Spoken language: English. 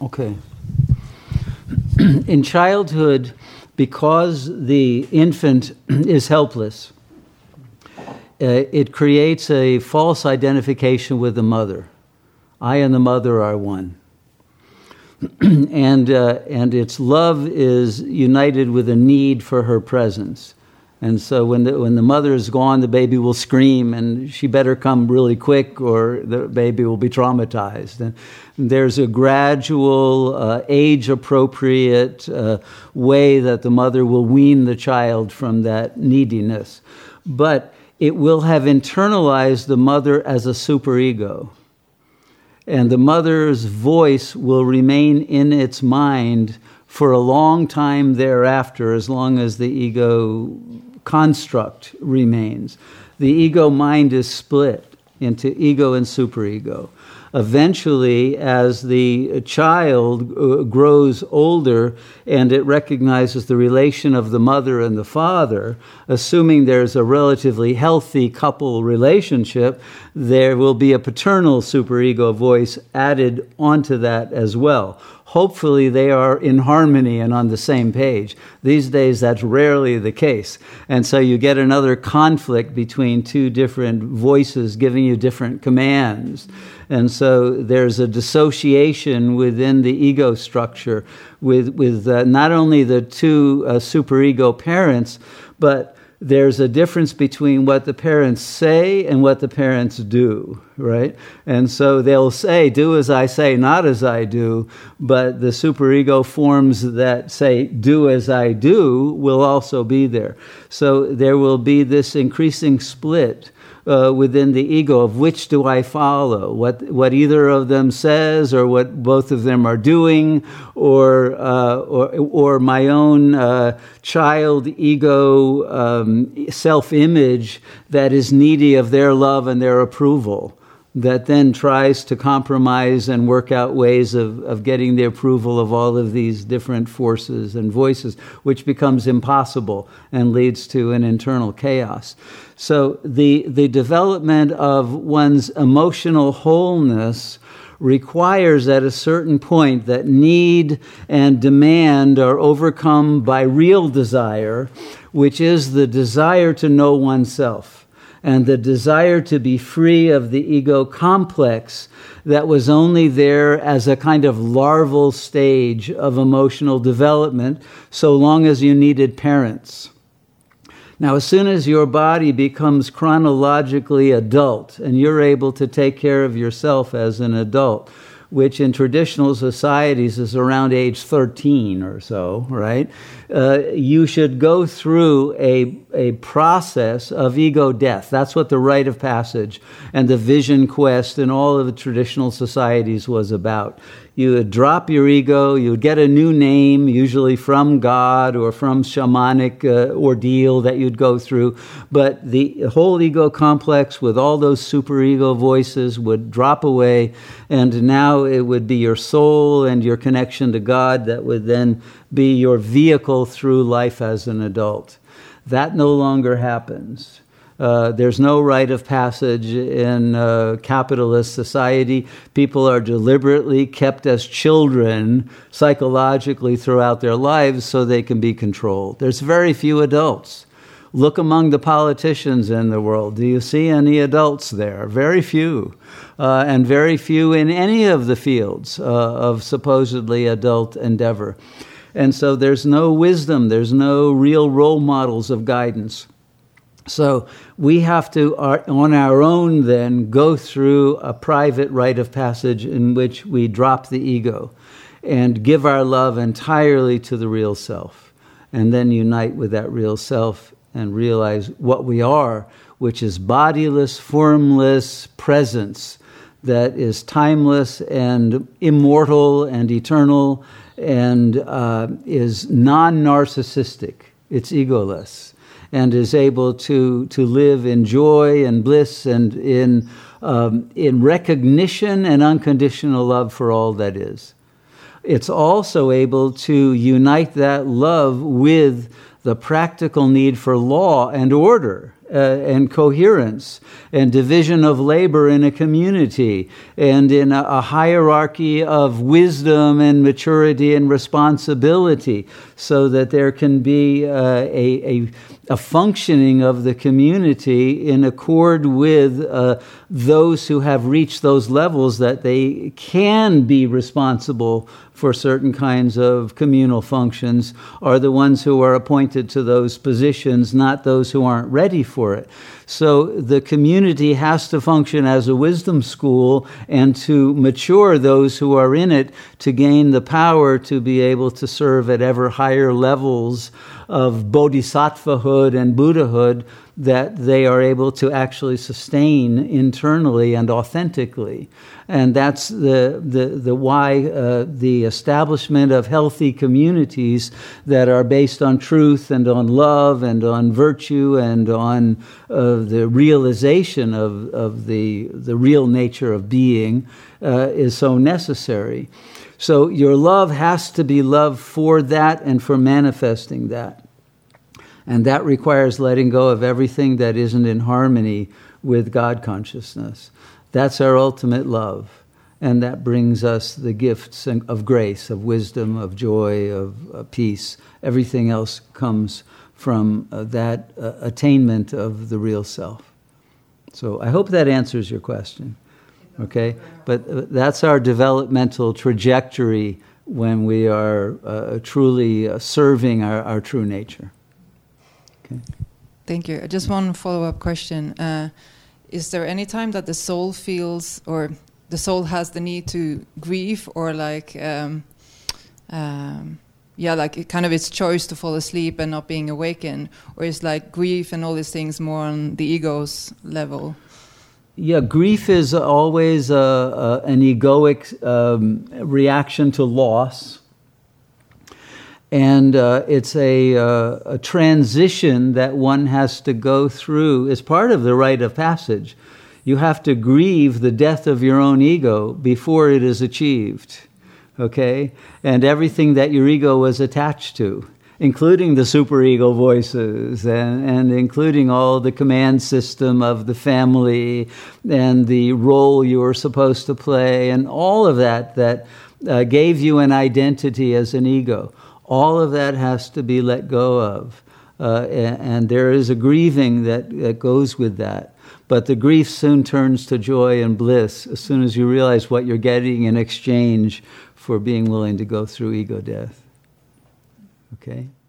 Okay. In childhood, because the infant is helpless, it creates a false identification with the mother. I and the mother are one. And its love is united with a need for her presence. And so when the mother is gone, the baby will scream, and she better come really quick or the baby will be traumatized. And there's a gradual, age-appropriate way that the mother will wean the child from that neediness. But it will have internalized the mother as a superego. And the mother's voice will remain in its mind for a long time thereafter, as long as the ego construct remains. The ego mind is split into ego and superego. Eventually, as the child grows older and it recognizes the relation of the mother and the father, assuming there's a relatively healthy couple relationship, there will be a paternal superego voice added onto that as well. Hopefully they are in harmony and on the same page. These days that's rarely the case. And so you get another conflict between two different voices giving you different commands. And so there's a dissociation within the ego structure with not only the two superego parents, but there's a difference between what the parents say and what the parents do, right? And so they'll say, do as I say, not as I do, but the superego forms that say, do as I do, will also be there. So there will be this increasing split within the ego of which do I follow, what either of them says or what both of them are doing, or my own child ego self-image that is needy of their love and their approval, that then tries to compromise and work out ways of getting the approval of all of these different forces and voices, which becomes impossible and leads to an internal chaos. So the development of one's emotional wholeness requires at a certain point that need and demand are overcome by real desire, which is the desire to know oneself and the desire to be free of the ego complex that was only there as a kind of larval stage of emotional development so long as you needed parents. Now, as soon as your body becomes chronologically adult and you're able to take care of yourself as an adult, which in traditional societies is around age 13 or so, right? You should go through a process of ego death. That's what the rite of passage and the vision quest in all of the traditional societies was about. You would drop your ego, you would get a new name, usually from God or from shamanic ordeal that you'd go through. But the whole ego complex with all those superego voices would drop away, and now it would be your soul and your connection to God that would then be your vehicle through life as an adult. That no longer happens. There's no rite of passage in capitalist society. People are deliberately kept as children psychologically throughout their lives so they can be controlled. There's very few adults. Look among the politicians in the world. Do you see any adults there? Very few. And very few in any of the fields of supposedly adult endeavor. And so there's no wisdom. There's no real role models of guidance. So we have to, on our own then, go through a private rite of passage in which we drop the ego and give our love entirely to the real self, and then unite with that real self and realize what we are, which is bodiless, formless presence that is timeless and immortal and eternal and is non-narcissistic. It's egoless. And is able to live in joy and bliss and in recognition and unconditional love for all that is. It's also able to unite that love with the practical need for law and order and coherence and division of labor in a community and in a hierarchy of wisdom and maturity and responsibility, so that there can be a functioning of the community in accord with those who have reached those levels that they can be responsible for certain kinds of communal functions, are the ones who are appointed to those positions, not those who aren't ready for it. So the community has to function as a wisdom school and to mature those who are in it to gain the power to be able to serve at ever higher levels of bodhisattvahood and Buddhahood that they are able to actually sustain internally and authentically. And that's the why the establishment of healthy communities that are based on truth and on love and on virtue and on the realization of the real nature of being is so necessary. So your love has to be love for that and for manifesting that. And that requires letting go of everything that isn't in harmony with God consciousness. That's our ultimate love. And that brings us the gifts of grace, of wisdom, of joy, of peace. Everything else comes from that attainment of the real self. So I hope that answers your question. Okay? But that's our developmental trajectory when we are truly serving our true nature. Okay. Thank you. Just one follow-up question. Is there any time that the soul feels, or the soul has the need to grieve, or like kind of its choice to fall asleep and not being awakened, or is like grief and all these things more on the ego's level? Yeah, grief is always an egoic reaction to loss. And it's a transition that one has to go through as part of the rite of passage. You have to grieve the death of your own ego before it is achieved, okay? And everything that your ego was attached to, including the superego voices and including all the command system of the family and the role you were supposed to play and all of that gave you an identity as an ego. All of that has to be let go of. And there is a grieving that goes with that. But the grief soon turns to joy and bliss as soon as you realize what you're getting in exchange for being willing to go through ego death. Okay?